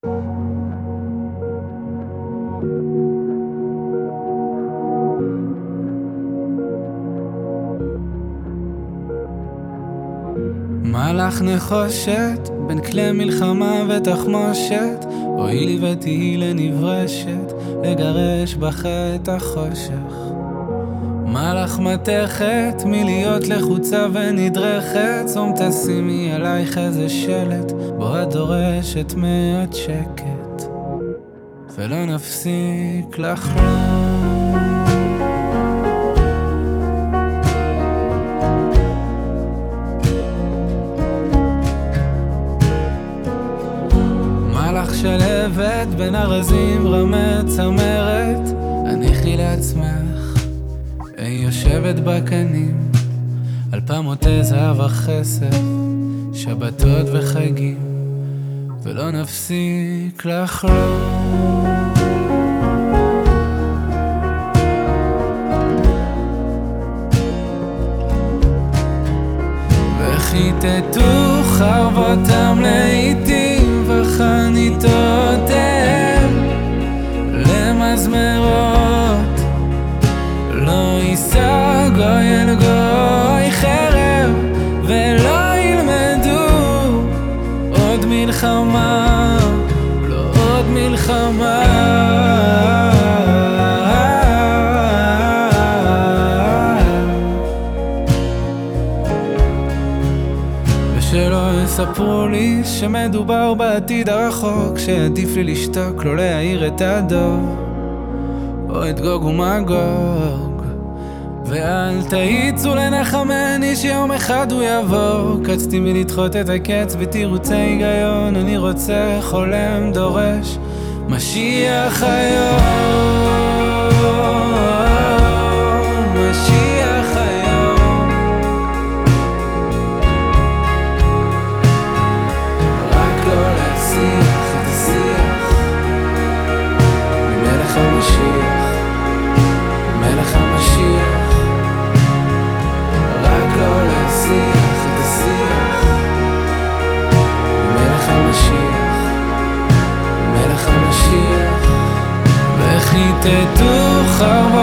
מלאך נחושת בין כלי מלחמה ותחמושת, אוי לי ותהי לנברשת לגרש בך את החושך. מלאך מתכת מלהיות לחוצה ונדרכת, שום תשימי עלייך איזה שלט בו את דורשת מעט שקט ולא נפסיק לחלום. מלאך שלבת בין ארזים רמת צמרת, הניחי לעצמך היא יושבת בקנים על פעמותי זהב וכסף, שבתות וחגים ולא נפסיק לחלום. וכיתתו חרבותם לעיתים וחניתותיהם למזמרות, לא יישא גוי אל גוי חרב ולא ילמדו עוד מלחמה, לא עוד מלחמה. ושלא יספרו לי שמדובר בעתיד הרחוק, שעדיף לי לשתוק, לא להעיר את הדור או את גוג ומגוג. ואל תאיצו לנחמני שיום אחד הוא יבוא, קצתי מלדחות את הקץ בתירוצי היגיון, אני רוצה חולם דורש משיח היום, משיח היום. רק לא להסיח את השיח ממלך המשיח, מלך המשיח. רק לא להסיח את השיח ממלך המשיח, מלך המשיח. וכיתתו חרבותם